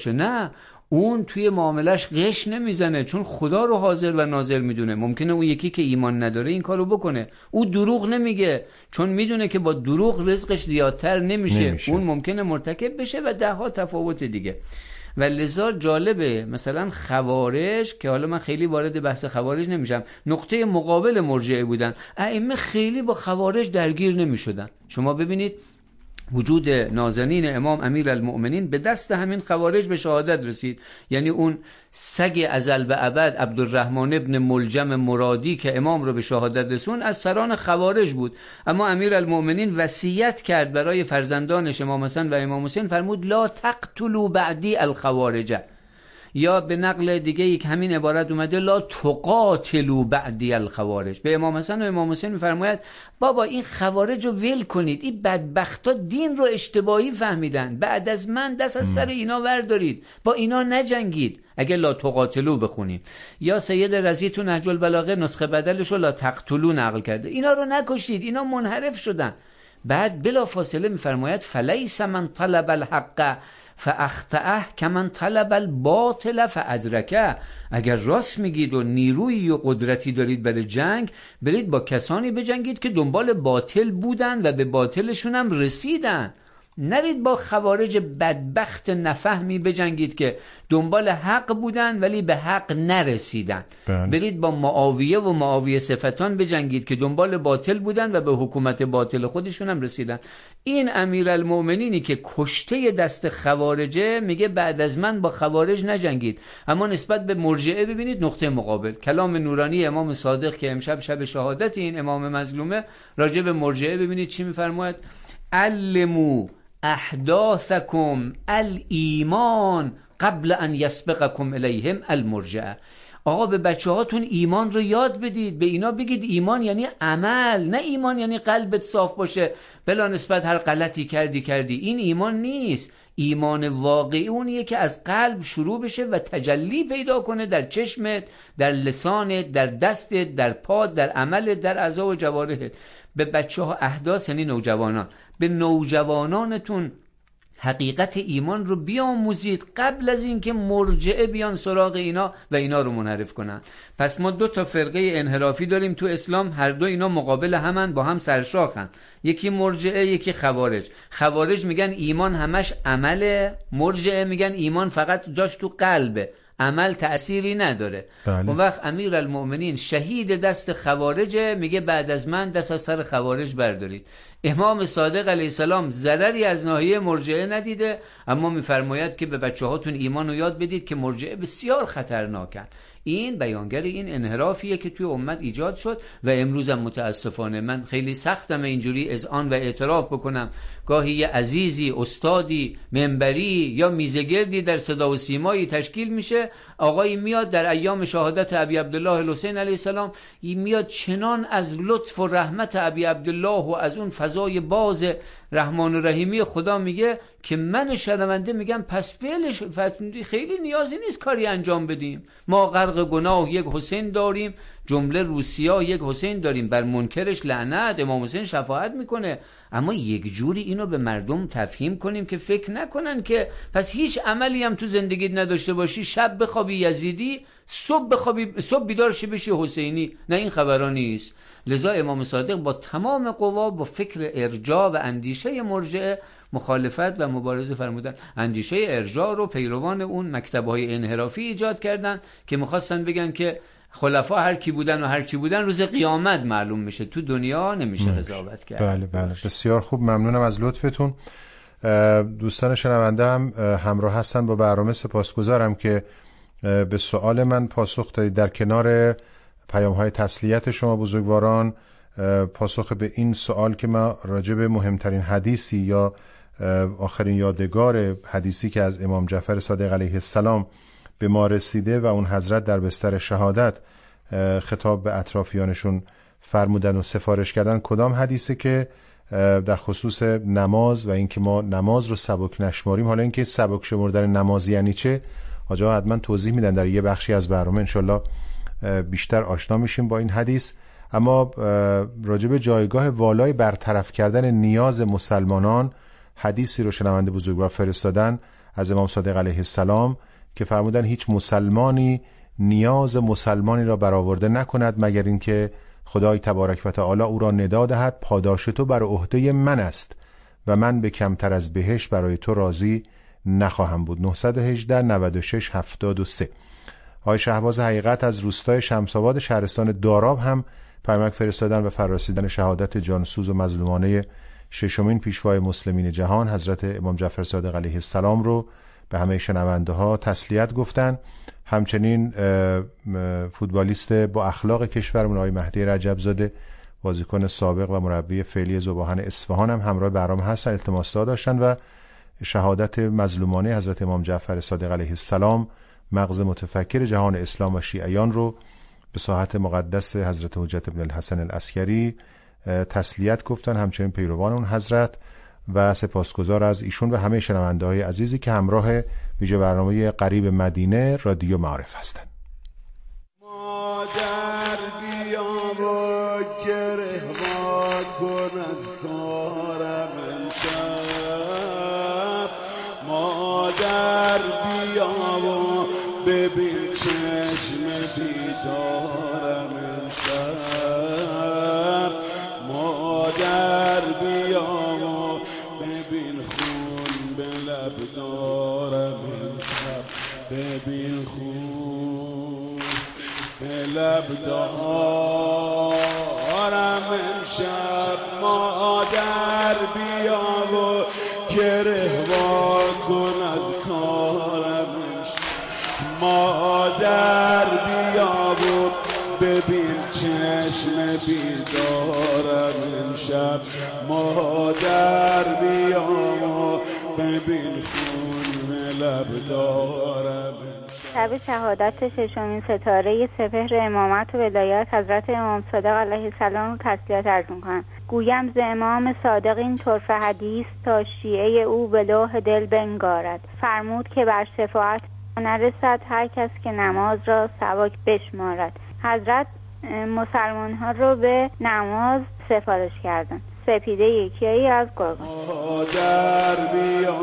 چه؟ نه، اون توی معاملش غش نمیزنه، چون خدا رو حاضر و ناظر میدونه. ممکنه اون یکی که ایمان نداره این کارو بکنه، او دروغ نمیگه چون میدونه که با دروغ رزقش زیادتر نمیشه. اون ممکنه مرتکب بشه و ده ها تفاوت دیگه. و لذا جالبه مثلا خوارج، که حالا من خیلی وارد بحث خوارج نمیشم، نقطه مقابل مرجعه بودن، ائمه خیلی با خوارج درگیر نمیشدن. شما ببینید وجود نازنین امام امیرالمؤمنین به دست همین خوارج به شهادت رسید. یعنی اون سگ ازل به ابد عبدالرحمن ابن ملجم مرادی که امام رو به شهادت رسون از سران خوارج بود. اما امیرالمؤمنین وصیت کرد برای فرزندانش امام حسن و امام حسین، فرمود لا تقتلوا بعدی الخوارج، یا به نقل دیگه یک همین عبارت اومده لا تقاتلوا بعدی الخوارج. به امام حسن و امام حسین میفرماید بابا این خوارج رو ول کنید، این بدبختا دین رو اشتباهی فهمیدن، بعد از من دست از سر اینا وردارید، با اینا نجنگید. اگه لا تقاتلوا بخونیم، یا سید رضی تو نهج البلاغه نسخه بدلش رو لا تقتلوا نقل کرده، اینا رو نکشید، اینا منحرف شدن. بعد بلا فاصله میفرماید فلیس من طلب الحق فاخطأه کمن طلب الباطل فادرکه. اگر راست میگید و نیروی و قدرتی دارید برای جنگ، برید با کسانی بجنگید که دنبال باطل بودن و به باطلشون هم رسیدن. نرید با خوارج بدبخت نفهمی بجنگید که دنبال حق بودن ولی به حق نرسیدن. برید با معاویه و معاویه صفتان بجنگید که دنبال باطل بودن و به حکومت باطل خودشون هم رسیدن. این امیرالمؤمنینی که کشته دست خوارجه میگه بعد از من با خوارج نجنگید. اما نسبت به مرجعه ببینید نقطه مقابل. کلام نورانی امام صادق که امشب شب شهادت این امام مظلومه، راجع به مرجعه ببینید چی میفرماید: علموا احداثکم الایمان قبل ان یسبقکم الیهم المرجعه. آقا به بچه هاتون ایمان رو یاد بدید، به اینا بگید ایمان یعنی عمل، نه ایمان یعنی قلبت صاف باشه بلا نسبت هر غلطی کردی. این ایمان نیست. ایمان واقعی اونیه که از قلب شروع بشه و تجلی پیدا کنه در چشمت، در لسانت، در دستت، در پات، در عملت، در اعضا و جوارحت. به بچه ها احداث یعنی نوجوانان، به نوجوانانتون حقیقت ایمان رو بیاموزید قبل از اینکه مرجعه بیان سراغ اینا و اینا رو منحرف کنن. پس ما دو تا فرقه انحرافی داریم تو اسلام، هر دو اینا مقابل همن، با هم سرشاخن. یکی مرجعه، یکی خوارج. خوارج میگن ایمان همش عمله، مرجعه میگن ایمان فقط جاش تو قلبه، عمل تأثیری نداره. اون وقت امیرالمؤمنین شهید دست خوارجه، میگه بعد از من دست از سر خوارج بردارید. امام صادق علیه السلام ضرری از ناحیه مرجعه ندیده، اما میفرماید که به بچه هاتون ایمان رو یاد بدید که مرجعه بسیار خطرناکن. این بیانگر این انحرافیه که توی امت ایجاد شد و امروز هم متاسفانه من خیلی سختم اینجوری اذعان و اعتراف بکنم. گاهی یه عزیزی، استادی، منبری یا میزگردی در صدا و سیمایی تشکیل میشه، آقایی میاد در ایام شهادت ابی عبدالله الحسین علیه السلام، میاد چنان از لطف و رحمت ابی عبدالله و از اون فضای باز رحمان و رحیمی خدا میگه که من شرمنده میگم پس فعلش خیلی نیازی نیست کاری انجام بدیم. ما غرق گناه یک حسین داریم، جمله روسیا یک حسین داریم، بر منکرش لعنت، امام حسین شفاعت میکنه. اما یک جوری اینو به مردم تفهیم کنیم که فکر نکنن که پس هیچ عملی هم تو زندگیت نداشته باشی، شب بخوابی یزیدی، صبح بیدار شی بشی حسینی. نه، این خبرا نیست. لذا امام صادق با تمام قوا با فکر ارجاع و اندیشه مرجعه مخالفت و مبارزه فرمودن. اندیشه ارجاع رو پیروان اون مکتب‌های انحرافی ایجاد کردن که می‌خواستن بگن که خلفا هر کی بودن و هر چی بودن روز قیامت معلوم میشه، تو دنیا نمیشه قضاوت کرد. بله بسیار خوب، ممنونم از لطفتون. دوستان شنونده هم همراه هستن با برنامه، سپاسگزارم که به سوال من پاسخ دادید. در کنار پیام‌های تسلیت شما بزرگواران، پاسخ به این سوال که ما راجع به مهمترین حدیثی یا آخرین یادگار حدیثی که از امام جعفر صادق علیه السلام به ما رسیده و اون حضرت در بستر شهادت خطاب به اطرافیانشون فرمودن و سفارش کردن، کدام حدیثه که در خصوص نماز و اینکه ما نماز رو سبک نشماریم. حالا اینکه سبک شمردن نماز یعنی چه، آقا حتما توضیح میدن در یه بخشی از برنامه، انشالله بیشتر آشنا میشیم با این حدیث. اما راجع به جایگاه والای برطرف کردن نیاز مسلمانان، حدیثی رو شنونده بزرگوار فرستادن از امام صادق علیه السلام که فرمودن هیچ مسلمانی نیاز مسلمانی را برآورده نکند مگر اینکه خدای تبارک و تعالی او را ندا دهد پاداش تو بر عهده من است و من به کمتر از بهشت برای تو راضی نخواهم بود. 918 96 73. آقای شهباز حقیقت از روستای شمس‌آباد شهرستان داراب هم پیامک فرستادن و فرارسیدن شهادت جانسوز و مظلومانه ششمین پیشوای مسلمین جهان حضرت امام جعفر صادق علیه السلام رو به همه شنونده ها تسلیت گفتن. همچنین فوتبالیست با اخلاق کشورمون آقای مهدی رجبزاده بازیکن سابق و مربی فعلی ذوباهن اصفهان هم همراه برنامه هستن، التماس داشتن و شهادت مظلومانه حضرت امام جعفر صادق علیه السلام مغز متفکر جهان اسلام و شیعیان رو به ساحت مقدس حضرت حجت بن الحسن العسکری تسلیت گفتن، همچنین پیروان اون حضرت، و سپاسگزار از ایشون و همه شنونده‌های عزیزی که همراه ویژه برنامه قریب مدینه رادیو معارف هستند. مادر بیا و گره وا کن از کارم امشب، مادر بیا و ببین چشم بیدارم امشب، مادر بیا و ببین خون به لب دارم امشب، ببین خون به لب دارم امشب، مادر بیا و گره وا کن از کارم امشب، مادر بیا و ببین چشم بیدارم امشب، مادر بیا و ببین خون به لب دارم. شب شهادت ششمین ستاره سپهر امامت و ولایت حضرت امام صادق علیه السلام رو تسلیت عرض می‌کنم. گویم ز امام صادق این طرف حدیث تا شیعه او به لوح دل بنگارد. فرمود که بر شفاعت نرسد هر کس که نماز را سبک بشمارد. حضرت مسلمان‌ها رو به نماز سفارش کردند. سپیده یکیایی از گرگان. مادر بیا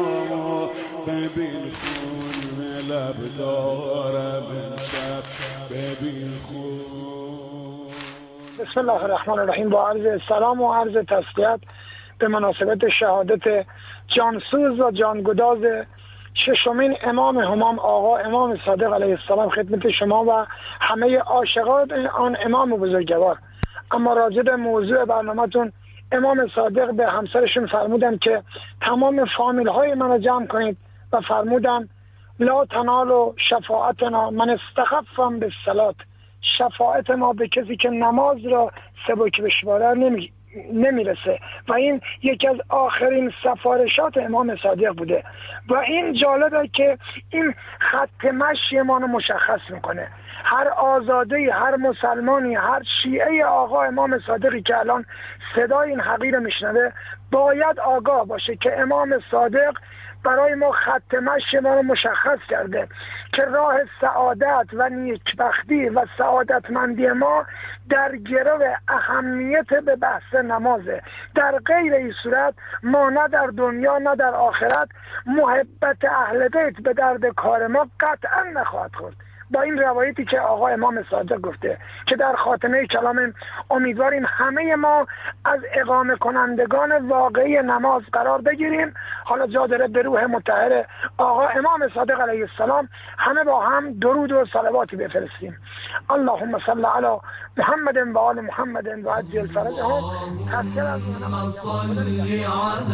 ببین خون لب دارم امشب، ببین خون. بسم الله الرحمن الرحیم. با عرض سلام و عرض تسلیت به مناسبت شهادت جانسوز و جانگداز ششمین امام همام آقا امام صادق علیه السلام خدمت شما و همه عاشقان آن امام بزرگوار. اما راجع به موضوع برنامه‌تون، امام صادق به همسرشون فرمودن که تمام فامیل های منو جمع کنید و فرمودن لا تنالوا شفاعتنا من استخفم بالصلاة. شفاعت ما به کسی که نماز را سبک بشماره نمیرسه و این یکی از آخرین سفارشات امام صادق بوده و این جالبه که این خط مشی ما رو مشخص میکنه. هر آزادهی، هر مسلمانی، هر شیعه آقا امام صادقی که الان صدای این حقیر میشنوه باید آگاه باشه که امام صادق برای ما خط مشی ما رو مشخص کرده که راه سعادت و نیکبختی و سعادتمندی ما در گرو اهمیت به بحث نمازه. در غیر این صورت ما نه در دنیا نه در آخرت محبت اهل بیت به درد کار ما قطعا نخواهد خورد. با این روایتی که آقا امام صادق گفته که در خاتمه کلام امیدواریم همه ما از اقامه کنندگان واقعی نماز قرار بگیریم. حالا جا داره به روح مطهر آقا امام صادق علیه السلام همه با هم درود و صلواتی بفرستیم. اللهم صل علی محمد و آل محمد و عجل فرجهم. اللهم صل علی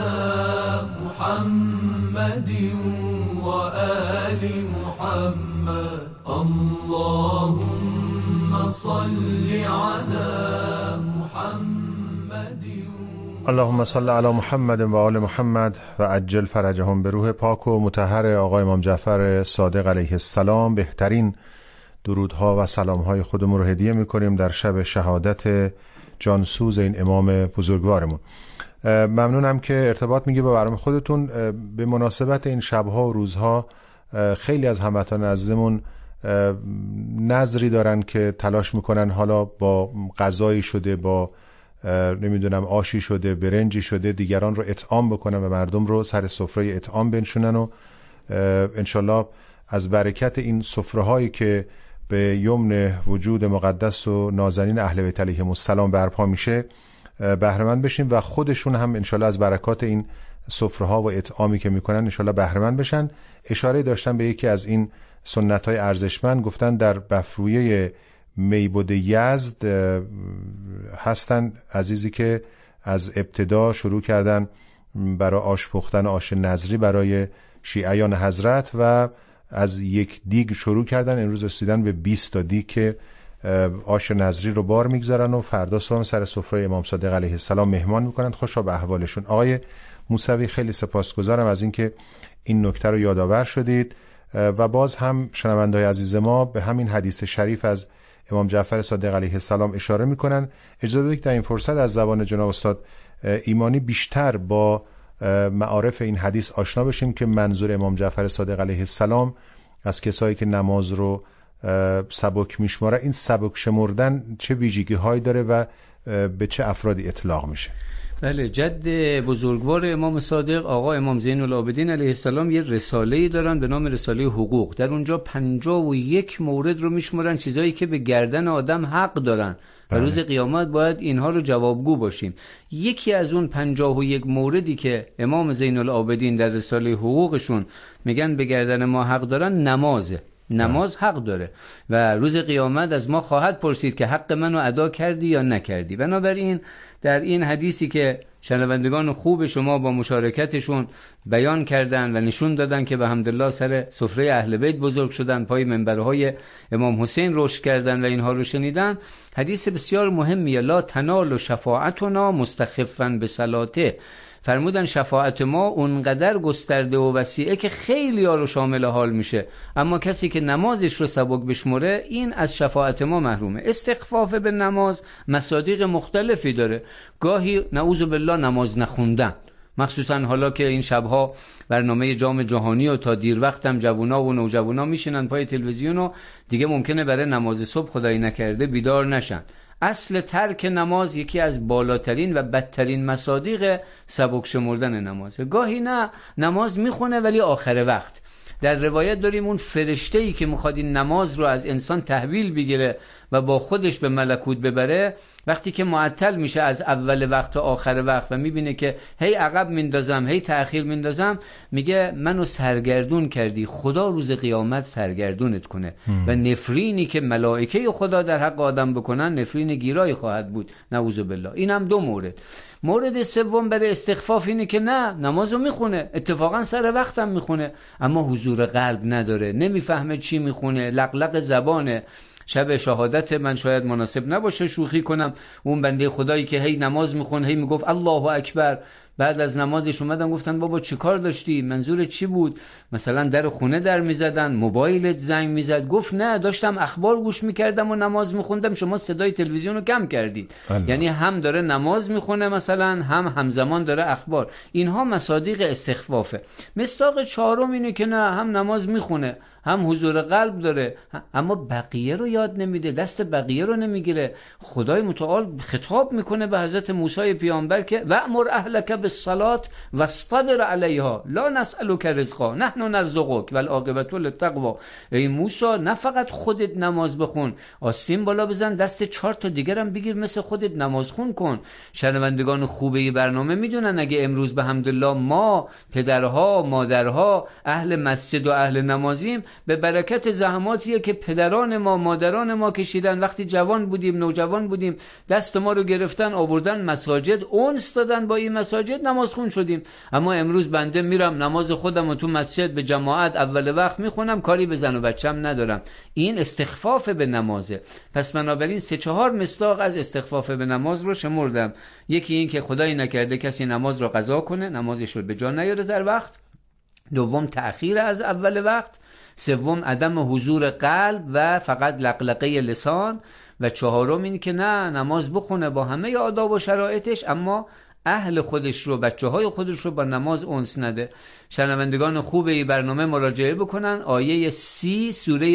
محمد و آل محمد. اللهم صل علی محمد. اللهم صل علی محمد و آل محمد و عجل فرجهم. به روح پاک و مطهر آقای امام جعفر صادق علیه السلام بهترین درودها و سلامهای خودمون رو هدیه میکنیم در شب شهادت جانسوز این امام بزرگوارمون. ممنونم که ارتباط میگی با برنامه خودتون. به مناسبت این شبها و روزها خیلی از هموطنان عزیزمون نظری دارن که تلاش میکنن، حالا با غذایی شده، با نمیدونم آشی شده، برنجی شده، دیگران رو اطعام بکنن و مردم رو سر سفره اطعام بنشونن و انشالله از برکت این سفره‌هایی که به یمن وجود مقدس و نازنین اهل بیت علیهم السلام برپا میشه بهره مند بشیم و خودشون هم انشالله از برکات این سفره‌ها و اطعامی که میکنن انشالله بهره مند بشن. اشاره داشتن به یکی از این سنت‌های ارزشمند، گفتن در بفرویه میبد یزد هستن عزیزی که از ابتدا شروع کردن برای آش پختن آش نظری برای شیعیان حضرت و از یک دیگ شروع کردن، امروز رسیدن به 20 تا دیگ که آش نظری رو بار میگذارن و فردا صبح سر سفره امام صادق علیه السلام مهمان میکنن. خوشا به احوالشون. آقای موسوی خیلی سپاسگزارم از اینکه این نکته رو یادآور شدید و باز هم شنونده‌های عزیز ما به همین حدیث شریف از امام جعفر صادق علیه السلام اشاره میکنن. اجازه بدید در این فرصت از زبان جناب استاد ایمانی بیشتر با معارف این حدیث آشنا بشیم که منظور امام جعفر صادق علیه السلام از کسایی که نماز رو سبک میشماره، این سبک شمردن چه ویژگی هایی داره و به چه افرادی اطلاق میشه؟ بله، جد بزرگوار امام صادق آقا امام زین العابدین علیه السلام یه رساله‌ای دارن به نام رساله حقوق. در اونجا 51 مورد رو میشمارن، چیزایی که به گردن آدم حق دارن و روز قیامت باید اینها رو جوابگو باشیم. یکی از اون 51 موردی که امام زین العابدین در رساله حقوقشون میگن به گردن ما حق دارن نمازه. نماز حق داره و روز قیامت از ما خواهد پرسید که حق منو ادا کردی یا نکردی. بنابراین در این حدیثی که شنوندگان خوب شما با مشارکتشون بیان کردن و نشون دادن که به حمدالله سر سفره اهل بیت بزرگ شدن، پای منبرهای امام حسین رشد کردن و اینها رو شنیدن، حدیث بسیار مهمیه. لا تنال شفاعتنا مستخفا بصلاته. فرمودن شفاعت ما اونقدر گسترده و وسیعه که خیلی ها رو شامل حال میشه، اما کسی که نمازش رو سبک بشمره این از شفاعت ما محرومه. استخفاف به نماز مصادیق مختلفی داره. گاهی نعوذ بالله نماز نخوندن، مخصوصا حالا که این شبها برنامه جام جهانی و تا دیر وقت هم جوونا و نوجوانا میشینن پای تلویزیون و دیگه ممکنه برای نماز صبح خدایی نکرده بیدار نشن. اصل ترک نماز یکی از بالاترین و بدترین مصادیق سبک شمردن نمازه. گاهی نه نماز میخونه ولی آخر وقت. در روایت داریم اون فرشته‌ای که میخواد این نماز رو از انسان تحویل بگیره و با خودش به ملکوت ببره، وقتی که معطل میشه از اول وقت تا آخر وقت و میبینه که هی عقب میندازم هی تأخیر میندازم، میگه منو سرگردون کردی، خدا روز قیامت سرگردونت کنه و نفرینی که ملائکه خدا در حق آدم بکنن نفرین گیرای خواهد بود، نعوذ بالله. این هم دو مورد. مورد سوم برای استخفاف اینه که نه نمازو میخونه، اتفاقا سر وقت هم میخونه، اما حضور قلب نداره، نمیفهمه چی میخونه، لقلق زبانه. شب شهادت من شاید مناسب نباشه شوخی کنم، اون بنده خدایی که هی نماز میخون هی میگفت الله اکبر، بعد از نمازش اومدن گفتن بابا چی کار داشتی؟ منظور چی بود؟ مثلا در خونه در میزدن، موبایلت زنگ میزد. گفت نه داشتم اخبار گوش میکردم و نماز میخوندم، شما صدای تلویزیون رو کم کردید. یعنی هم داره نماز میخونه مثلا هم همزمان داره اخبار. اینها مصادیق استخفافه. مصداق چهارم اینه که نه هم نماز میخونه هم حضور قلب داره اما بقیه رو یاد نمیده، دست بقیه رو نمیگیره. خدای متعال خطاب میکنه به حضرت موسی پیامبر که وأمر اهلک بالصلاة واصطبر علیها لا نسألک رزقا نحن نرزقک والعاقبة للتقوی. ای موسی نه فقط خودت نماز بخون، آستین بالا بزن، دست 4 تا دیگرم بگیر مثل خودت نماز خون کن. شنوندگان خوبه برنامه میدونن اگه امروز به حمدالله ما پدرها مادرها اهل مسجد و اهل نمازیم به برکت زحماتیه که پدران ما مادران ما کشیدن، وقتی جوان بودیم نوجوان بودیم دست ما رو گرفتن آوردن مساجد، اونس دادن با این مساجد نماز خون شدیم. اما امروز بنده میرم نماز خودم رو تو مسجد به جماعت اول وقت میخونم، کاری به زن و بچم ندارم. این استخفاف به نمازه. پس بنابراین 3-4 مصداق از استخفاف به نماز رو شمردم. یکی این که خدایی نکرده کسی نماز رو قضا کنه، نمازش رو به جا نیاره در وقت. دوم تأخیر از اول وقت. سوم عدم حضور قلب و فقط لقلقه لسان. و چهارم این که نه نماز بخونه با همه آداب و شرایطش اما اهل خودش رو بچه‌های خودش رو با نماز انس نده. شنوندگان خوب این برنامه مراجعه بکنن آیه 30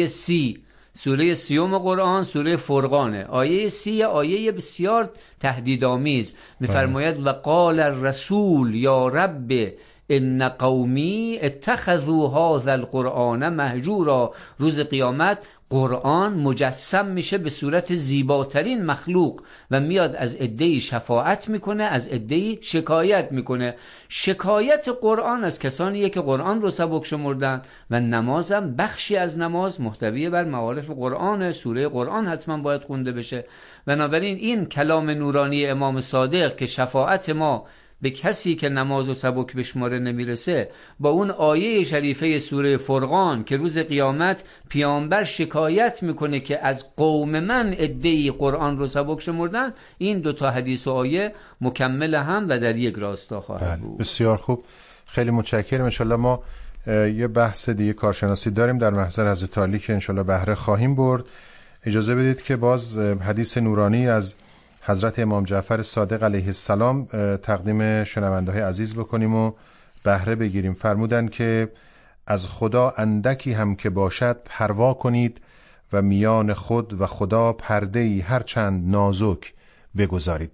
سوره 30 قرآن سوره فرقانه. آیه 30 آیه بسیار تهدیدآمیز می‌فرماید و قال الرسول یا رب ان قومی اتخذوا هذا القرآن مهجورا. روز قیامت قرآن مجسم میشه به صورت زیباترین مخلوق و میاد از عده‌ای شفاعت میکنه، از عده‌ای شکایت میکنه. شکایت قرآن از کسانیه که قرآن رو سبک شمردن و نمازم بخشی از نماز محتوی بر معارف قرآن، سوره قرآن حتما باید خونده بشه. بنابراین این کلام نورانی امام صادق که شفاعت ما به کسی که نماز و سبک بشماره نمیرسه، با اون آیه شریفه سوره فرقان که روز قیامت پیامبر شکایت میکنه که از قوم من عده‌ای قرآن رو سبک شمردن، این دوتا حدیث و آیه مکمل هم و در یک راستا خواهد بود. بسیار خوب، خیلی متشکرم. انشالله ما یه بحث دیگه کارشناسی داریم در محضر حضرت علی که انشالله بهره خواهیم برد. اجازه بدید که باز حدیث نورانی از حضرت امام جعفر صادق علیه السلام تقدیم شنونده‌های عزیز بکنیم و بهره بگیریم. فرمودن که از خدا اندکی هم که باشد پروا کنید و میان خود و خدا پرده‌ای هر چند نازک بگذارید.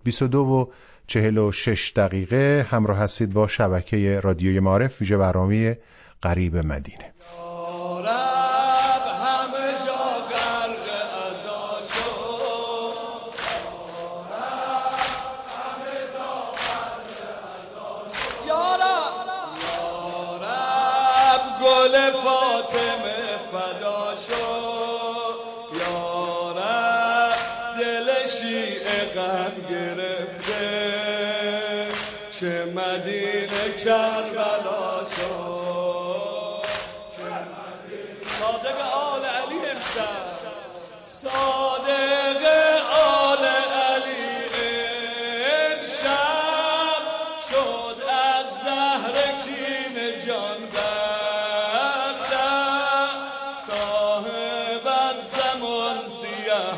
22:46 همراه هستید با شبکه رادیوی معارف، ویژه برنامه قریب مدینه. کربلا شد صادق آل علی امشب، صادق آل علی امشب شد از زهر کین جان بردم، صاحب از زمان سیاه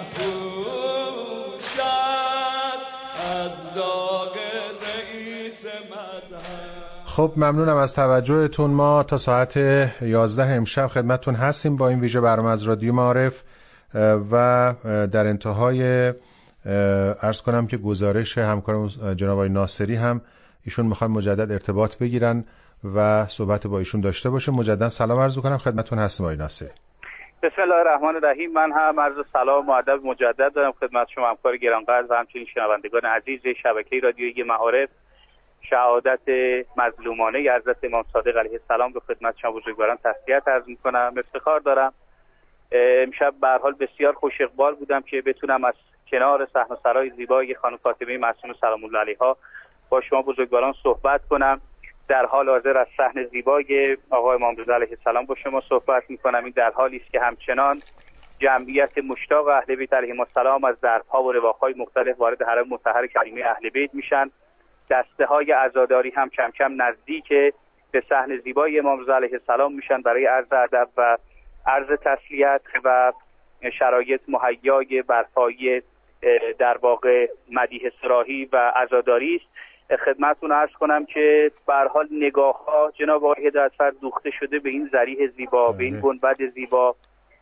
پوشد از داغ رئیس مذهب. خب ممنونم از توجهتون. ما تا ساعت 11 امشب خدمتتون هستیم با این ویژه برنامه از رادیو معارف و در انتهای عرض کنم که گزارش همکارم جناب آقای ناصری هم ایشون میخوان مجدد ارتباط بگیرن و صحبت با ایشون داشته باشه. مجدد سلام عرض کنم خدمتتون هستیم آقای ناصری. بسم الله الرحمن الرحیم. من هم عرض سلام و ادب مجدد دارم خدمت شما همکار گرانقدر و همچنین شنوندگان عزیز شبکه رادیویی معارف. شهادت مظلومانه حضرت امام صادق علیه السلام به خدمت شما بزرگواران تسلیت عرض می‌کنم. افتخار دارم امشب به هر حال بسیار خوش اقبال بودم که بتونم از کنار صحن سرای زیبای خانم فاطمه معصومه سلام الله علیها با شما بزرگواران صحبت کنم. در حال حاضر از صحن زیبای آقا امام رضا علیه السلام با شما صحبت می‌کنم. این در حالی است که همچنان جمعیت مشتاق اهل بیت علیهم السلام از درب‌ها و رواق‌های مختلف وارد حرم مطهر کریمه اهل بیت میشن. دسته‌های عزاداری هم کم کم نزدیک به صحن زیبای امام رضا علیه السلام میشن برای عرض ادب و عرض تسلیت و شرایط مهیای برپایی در واقع مدیح صراحی و عزاداری است. خدمتتون عرض کنم که به هر حال نگاه‌ها جناب آقای هدایت‌فرد دوخته شده به این ذریح زیبا، به این گنبد زیبا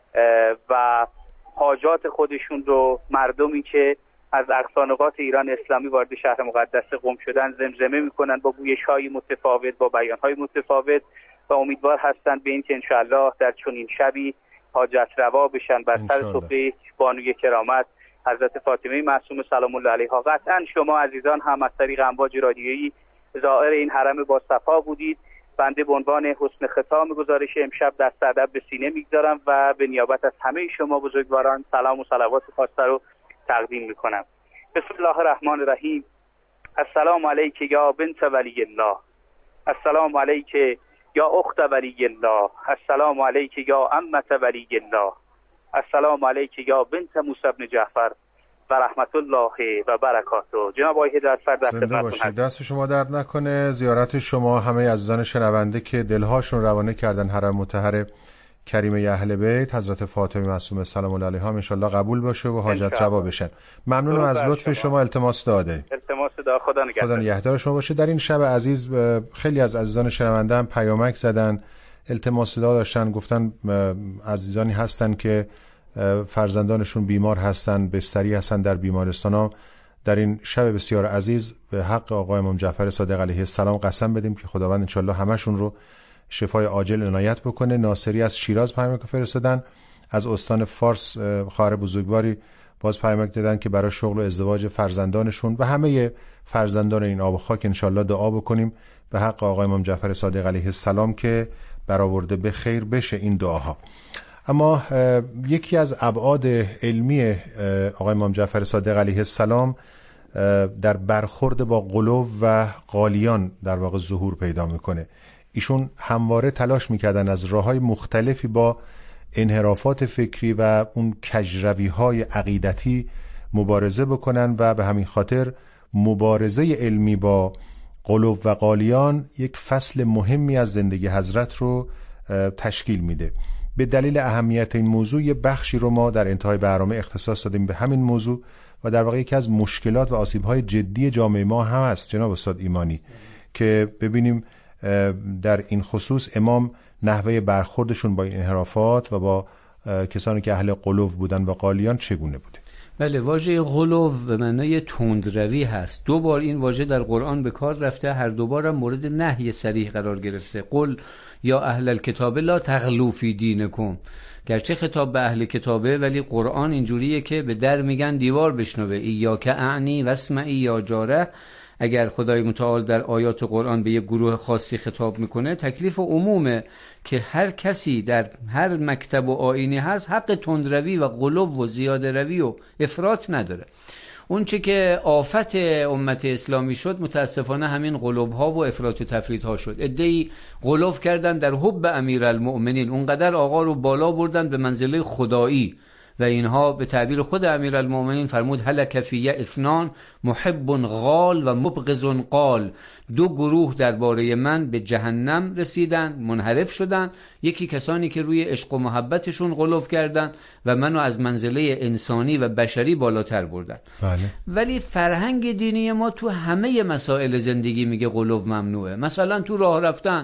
و حاجات خودشون رو مردمی که از اقصا نقاط ایران اسلامی وارد شهر مقدس قم شدن زمزمه میکنن با گویش‌های متفاوت، با بیان‌های متفاوت و امیدوار هستند به این که انشاءالله در چنین شبی حاجت روا بشن بر سر سفره بانوی کرامت حضرت فاطمه معصومه سلام الله علیها. قطعا شما عزیزان هم از طریق امواج رادیویی زائر این حرم با صفا بودید. بنده به عنوان حسن ختام گزارش امشب دست ادب به سینه میگذارم و به نیابت از همه شما بزرگواران سلام و صلوات خاصه رو تقدیم میکنم. بسم الله الرحمن الرحیم. السلام علیک یا بنت ولی الله، السلام علیک یا اخت ولی الله، السلام علیک یا عمت ولی الله، السلام علیک یا بنت موسی بن جعفر و رحمت الله و برکاته. جناب آقای هدایت‌فرد در خدمتتون هستم. دست شما درد نکنه. زیارت شما همه عزیزان شنونده که دلهاشون روانه کردن حرم مطهر کریمه اهل بیت حضرت فاطمه معصومه سلام الله علیها ان شاءالله قبول باشه و حاجت روا بشن. ممنونم از لطف شما. التماس داده. التماس دعا. خدا نگهدار. خدا نگهدار شما باشه. در این شب عزیز خیلی از عزیزان شنونده هم پیامک زدن، التماس دعا داشتن، گفتن عزیزانی هستن که فرزندانشون بیمار هستن، بستری هستن در بیمارستانا، در این شب بسیار عزیز به حق آقای امام جعفر صادق علیه السلام قسم بدیم که خداوند انشالله همشون رو شفای عاجل عنایت بکنه. ناصری از شیراز پیامک فرستادن، از استان فارس خواهر بزرگواری باز پیامک دادن که برای شغل و ازدواج فرزندانشون و همه فرزندان این آب و خاک انشالله دعا بکنیم به حق آقای امام جعفر صادق علیه السلام که برآورده به خیر بشه این دعاها. اما یکی از ابعاد علمی آقای امام جعفر صادق علیه السلام در برخورد با غلو و غالیان در واقع ظهور پیدا میکنه. ایشون همواره تلاش میکردن از راههای مختلفی با انحرافات فکری و اون کجروی‌های عقیدتی مبارزه بکنن و به همین خاطر مبارزه علمی با غلو و غالیان یک فصل مهمی از زندگی حضرت رو تشکیل میده. به دلیل اهمیت این موضوع یه بخشی رو ما در انتهای برنامه اختصاص دادیم به همین موضوع و در واقع یکی از مشکلات و آسیب‌های جدی جامعه ما هم هست جناب استاد ایمانی که ببینیم در این خصوص امام نحوه برخوردشون با این انحرافات و با کسانی که اهل غلو بودن و غالیان چگونه بوده؟ بله، واژه غلو به معنای تندروی هست. 2 بار این واژه در قرآن به کار رفته، هر 2 بار هم مورد نهی صریح قرار گرفته. قل یا اهل الکتاب لا تغلوا فی دینکم. گرچه خطاب به اهل کتابه ولی قرآن اینجوریه که به در میگن دیوار بشنوه. ایاک اعنی واسمعی یا جاره. اگر خدای متعال در آیات قرآن به یک گروه خاصی خطاب میکنه تکلیف عمومه که هر کسی در هر مکتب و آیینی هست حق تندروی و غلو و زیاده روی و افراط نداره. اون چه که آفت امت اسلامی شد متاسفانه همین غلوها و افراط و تفریط ها شد. عده‌ای غلو کردن در حب امیرالمؤمنین، اونقدر آقا رو بالا بردن به منزله خدایی و اینها به تعبیر خود امیرالمؤمنین فرمود هلک فی اثنان محب غال و مبغض قال. 2 گروه درباره من به جهنم رسیدن، منحرف شدن. یکی کسانی که روی عشق و محبتشون غلو کردن و منو از منزله انسانی و بشری بالاتر بردن. بله. ولی فرهنگ دینی ما تو همه مسائل زندگی میگه غلو ممنوعه. مثلا تو راه رفتن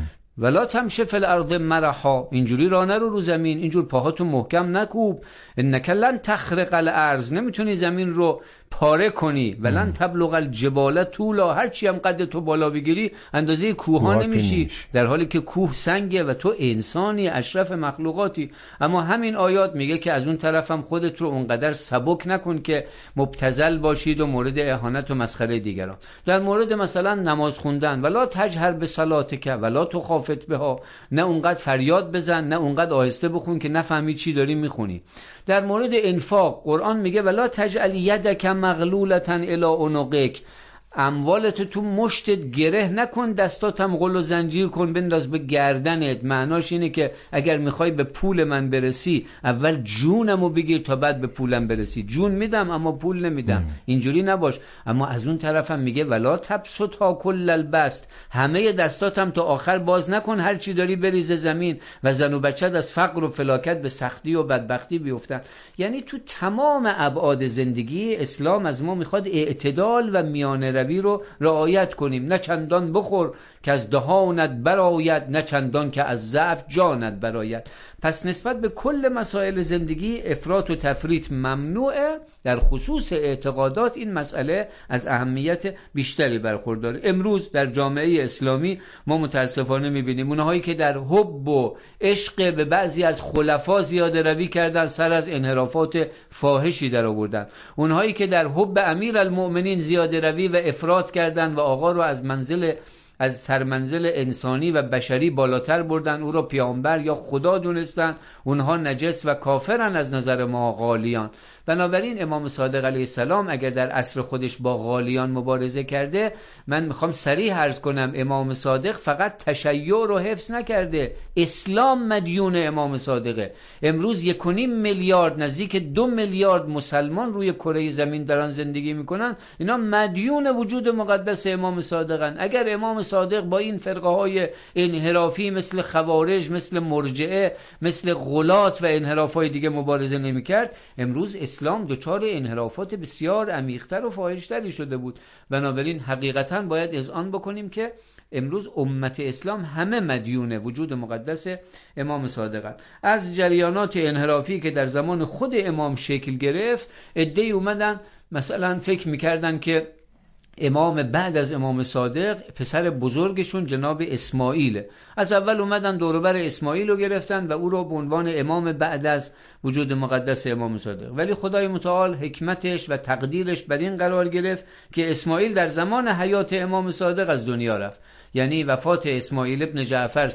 ولا تمشی فی الارض مرحا، اینجوری راه نرو رو زمین، اینجور پاهاتو محکم نکوب. انک لن تخرق الارض، نمیتونی زمین رو پاره کنی. ولن تبلغ الجبال طولا، هر چی هم قد تو بالا بگیری اندازه کوه نمیشی، در حالی که کوه سنگه و تو انسانی اشرف مخلوقاتی. اما همین آیات میگه که از اون طرف هم خودت رو اونقدر سبک نکن که مبتذل باشید و مورد اهانت و مسخره دیگران. در مورد مثلا نماز خوندن ولا تجهر بصلاتک ولا تخافت بها، نه اونقدر فریاد بزن نه اونقدر آهسته بخون که نفهمی چی داری میخونی. در مورد انفاق قرآن میگه ولا تجعل یدک مغلولة الی عنقک، اموالت تو مشتت گره نکن، دستاتم غل و زنجیر کن بنداز به گردنت. معناش اینه که اگر میخوای به پول من برسی اول جونمو بگیر تا بعد به پولم برسی. جون میدم اما پول نمیدم، اینجوری نباش. اما از اون طرفم میگه ولا تبسطها کل البسط، همه دستاتم تا آخر باز نکن، هر چی داری بریزه زمین و زن و بچت از فقر و فلاکت به سختی و بدبختی بیفتن. یعنی تو تمام ابعاد زندگی اسلام از ما میخواد اعتدال و میانه روی رو رعایت کنیم. نه چندان بخور که از دهانت برآید، نه چندان که از ضعف جانت برآید. پس نسبت به کل مسائل زندگی افراط و تفریط ممنوعه. در خصوص اعتقادات این مسئله از اهمیت بیشتری برخورداره. امروز در جامعه اسلامی ما متاسفانه میبینیم اونهایی که در حب و عشق به بعضی از خلفا زیاده روی کردن سر از انحرافات فاحشی در آوردن. اونهایی که در حب امیرالمؤمنین زیاده روی و افراط کردن و آقا رو از سرمنزل انسانی و بشری بالاتر بردن، او را پیامبر یا خدا دونستن، اونها نجس و کافرن از نظر ما غالیان. بنابراین امام صادق علیه السلام اگر در عصر خودش با غالیان مبارزه کرده، من میخوام صریح عرض کنم امام صادق فقط تشیع رو حفظ نکرده، اسلام مدیون امام صادقه. امروز 1.5 میلیارد نزدیک 2 میلیارد مسلمان روی کره زمین دارن زندگی میکنن، اینا مدیون وجود مقدس امام صادقن. اگر امام صادق با این فرقه های انحرافی مثل خوارج، مثل مرجعه، مثل غلات و انحرافات دیگه مبارزه نمی‌کرد، امروز اسلام دچار انحرافات بسیار عمیق‌تر و فاحش‌تری شده بود. بنابراین حقیقتاً باید اذعان بکنیم که امروز امت اسلام همه مدیون وجود مقدس امام صادق. از جریانات انحرافی که در زمان خود امام شکل گرفت، عده‌ای اومدن مثلا فکر می‌کردن که امام بعد از امام صادق پسر بزرگشون جناب اسماعیل، از اول اومدن دوروبر اسماعیل رو گرفتن و او رو به عنوان امام بعد از وجود مقدس امام صادق. ولی خدای متعال حکمتش و تقدیرش بر این قرار گرفت که اسماعیل در زمان حیات امام صادق از دنیا رفت، یعنی وفات اسماعیل ابن جعفر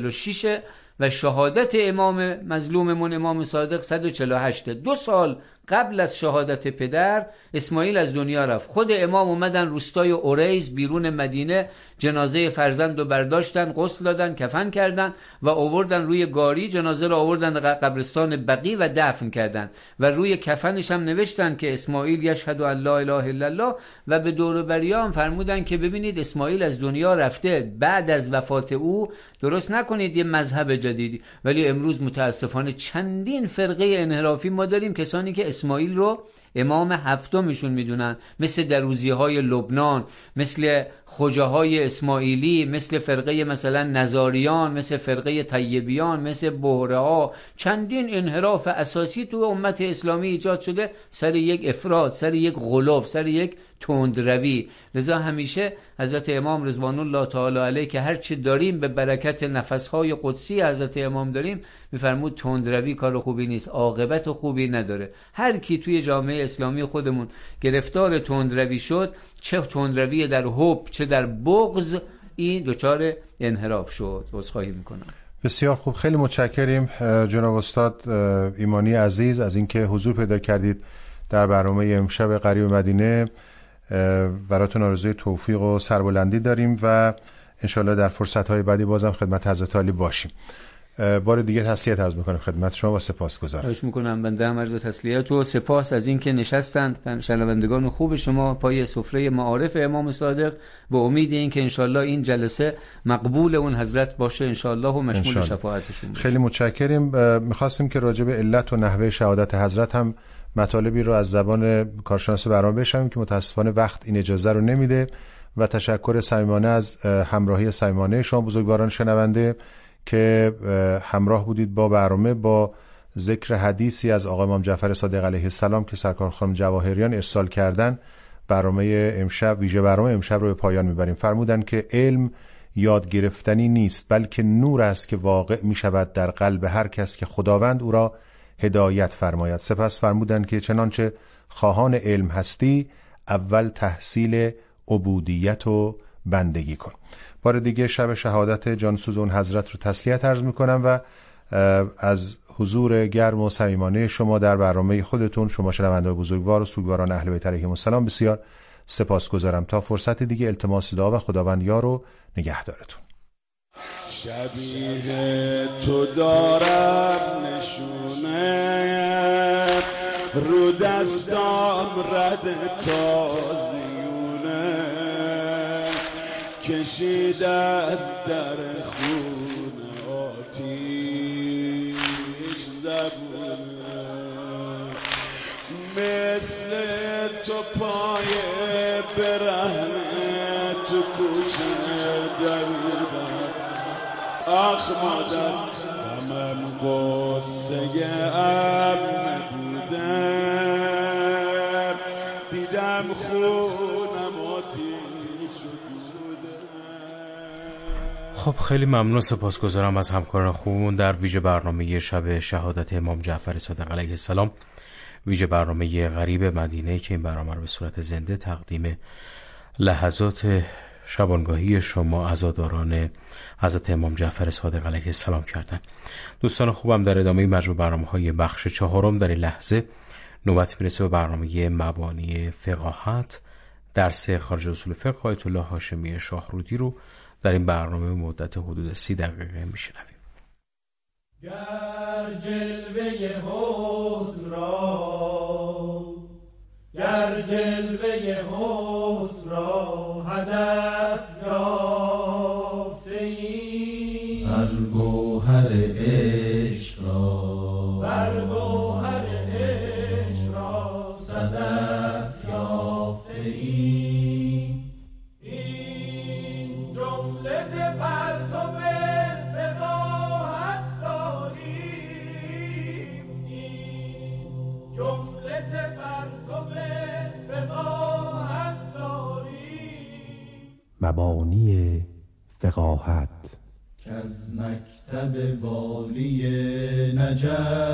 146 و شهادت امام مظلوممون امام صادق 148. 2 سال قبل از شهادت پدر اسماعیل از دنیا رفت. خود امام اومدن روستای اوریز بیرون مدینه، جنازه فرزند رو برداشتن، غسل دادن، کفن کردن و آوردن روی گاری، جنازه رو آوردن قبرستان بقیع و دفن کردن و روی کفنش هم نوشتن که اسماعیل یشهد ان لا اله الا الله و به دور و بریان فرمودن که ببینید اسماعیل از دنیا رفته، بعد از وفات او درست نکنید یه مذهب جدیدی. ولی امروز متاسفانه چندین فرقه انحرافی ما داریم، کسانی که اسماعیل رو امام هفتمشون میدونن، مثل دروزی های لبنان، مثل خوجاهای اسماعیلی، مثل فرقه مثلا نزاریان، مثل فرقه طیبیان، مثل بهره ها. چندین انحراف اساسی تو امت اسلامی ایجاد شده سر یک افراد، سر یک غلو، سر یک تندروی. لذا همیشه حضرت امام رضوان الله تعالی علیه که هر چی داریم به برکت نفسهای قدسی حضرت امام داریم، میفرمود تندروی کار خوبی نیست، عاقبت خوبی نداره. هر کی توی جامعه اسلامی خودمون گرفتار تندروی شد، چه تندروی در حب چه در بغض، این دچار انحراف شد. عذرخواهی میکنم. بسیار خوب، خیلی متشکریم جناب استاد ایمانی عزیز از اینکه حضور پیدا کردید در برنامه امشب غریب مدینه. براتون آرزوی توفیق و سربلندی داریم و انشالله در فرصت‌های بعدی بازم خدمت حضرت عالی باشیم. بار دیگه تسلیت عرض می‌کنم خدمت شما و سپاسگزارم. خواهش می‌کنم. بنده هم عرض تسلیت و سپاس از اینکه نشستند شنوندگان خوب شما پای سفره معارف امام صادق، به امید اینکه انشالله این جلسه مقبول اون حضرت باشه انشالله و مشمول شفاعتشون باشه. خیلی متشکریم. می‌خواستیم که راجع به علت و نحوه شهادت حضرت هم مطالبی رو از زبان کارشناس برنامه بشنویم که متاسفانه وقت این اجازه رو نمیده و تشکر صمیمانه از همراهی صمیمانه شما بزرگواران شنونده که همراه بودید با برنامه، با ذکر حدیثی از آقای امام جعفر صادق علیه السلام که سرکار خانم جواهریان ارسال کردن. برنامه امشب، ویژه برنامه امشب رو به پایان میبریم. فرمودن که علم یاد گرفتنی نیست بلکه نور است که واقع می شود در قلب هر کس که خداوند او را هدایت فرماید. سپس فرمودن که چنانچه خواهان علم هستی اول تحصیل عبودیت و بندگی کن. بار دیگه شب شهادت جانسوز اون حضرت رو تسلیت عرض میکنم و از حضور گرم و صمیمانه شما در برنامه خودتون، شما شنوندگان بزرگوار و سوگواران اهل بیت علیهم السلام، بسیار سپاسگزارم. تا فرصت دیگه التماس دعا و خداوند یار و نگهدارتون. شبیه تو دارم نشونه رو دستام رد تازیونه کشید از در خونه آتیش زبونه مثل تو پای برهنه تو کوچه دویدم آخ مادر همم قصه ام نبودم دیدم خونم آتیش بوده. خب خیلی ممنون، سپاسگزارم از همکاران خوبمون در ویژه برنامه شب شهادت امام جعفر صادق علیه السلام، ویژه برنامه غریب مدینه که این برنامه رو به صورت زنده تقدیم لحظات شبانگاهی شما عزاداران حضرت امام جعفر صادق علیه السلام کردن. دوستان خوبم، در ادامه مجموع برنامه‌های بخش چهارم در این لحظه نوبت میرسه به برنامه مبانی فقاهت، درس خارج اصول فقه آیت الله هاشمی شاهرودی رو در این برنامه مدت حدود 30 دقیقه میشنویم. گر جلوه حوض را هدف بر گوهر عشق را صدف یافته ایم. این جمله ز پرتو فقاهت داریم، این جمله ز پرتو فقاهت داریم. مبانی فقاهت که از مکتب والی نجف